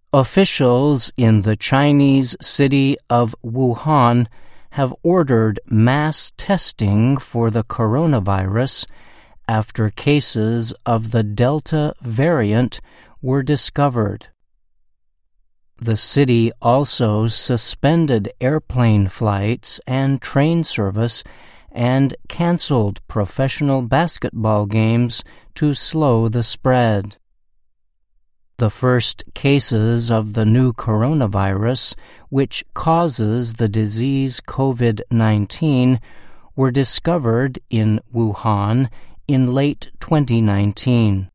Officials in the Chinese city of Wuhan have ordered mass testing for the coronavirus after cases of the Delta variant were discovered. The city also suspended airplane flights and train service and canceled professional basketball games to slow the spread. The first cases of the new coronavirus, which causes the disease COVID-19, were discovered in Wuhan in late 2019.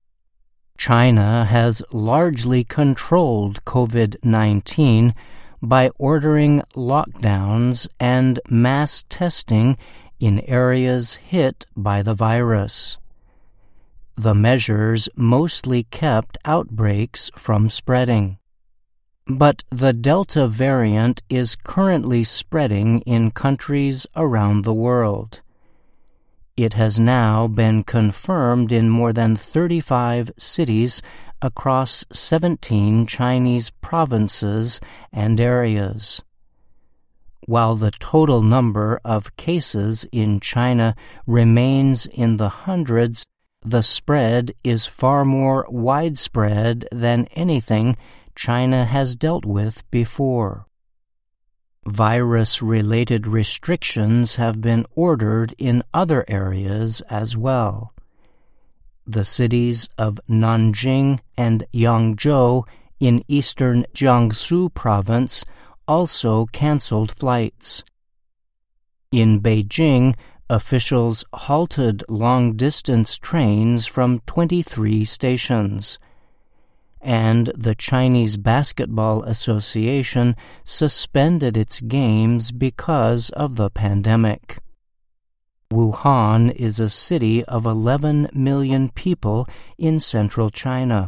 China has largely controlled COVID-19 by ordering lockdowns and mass testing in areas hit by the virus. The measures mostly kept outbreaks from spreading. But the Delta variant is currently spreading in countries around the world. It has now been confirmed in more than 35 cities across 17 Chinese provinces and areas. While the total number of cases in China remains in the hundreds, the spread is far more widespread than anything China has dealt with before. Virus-related restrictions have been ordered in other areas as well. The cities of Nanjing and Yangzhou in eastern Jiangsu province also canceled flights. In Beijing, officials halted long-distance trains from 23 stations, and the Chinese Basketball Association suspended its games because of the pandemic. Wuhan is a city of 11 million people in central China.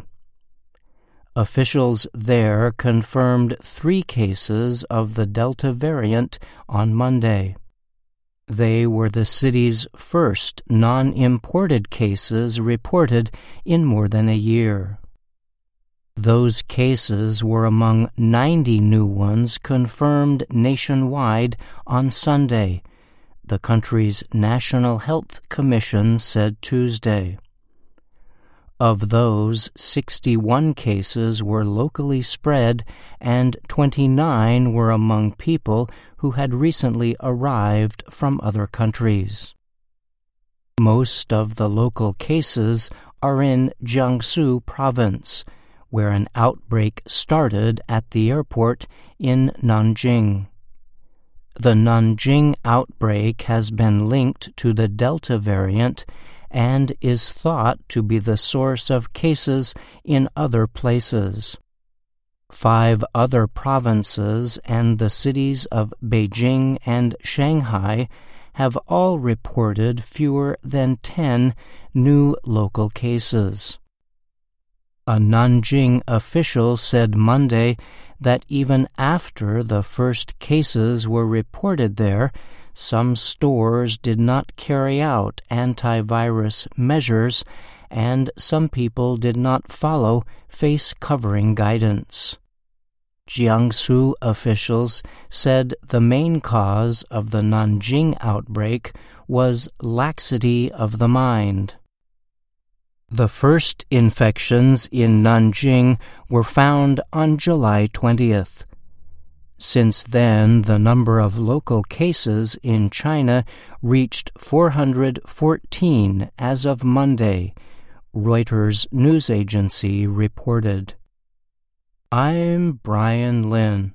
Officials there confirmed 3 cases of the Delta variant on Monday. They were the city's first non-imported cases reported in more than a year. Those cases were among 90 new ones confirmed nationwide on Sunday, the country's National Health Commission said Tuesday. Of those, 61 cases were locally spread and 29 were among people who had recently arrived from other countries. Most of the local cases are in Jiangsu province, where an outbreak started at the airport in Nanjing. The Nanjing outbreak has been linked to the Delta variant and is thought to be the source of cases in other places. 5 other provinces and the cities of Beijing and Shanghai have all reported fewer than 10 new local cases. A Nanjing official said Monday that even after the first cases were reported there, some stores did not carry out antivirus measures and some people did not follow face covering guidance. Jiangsu officials said the main cause of the Nanjing outbreak was laxity of the mind. The first infections in Nanjing were found on July 20th. Since then, the number of local cases in China reached 414 as of Monday, Reuters news agency reported. I'm Brian Lynn.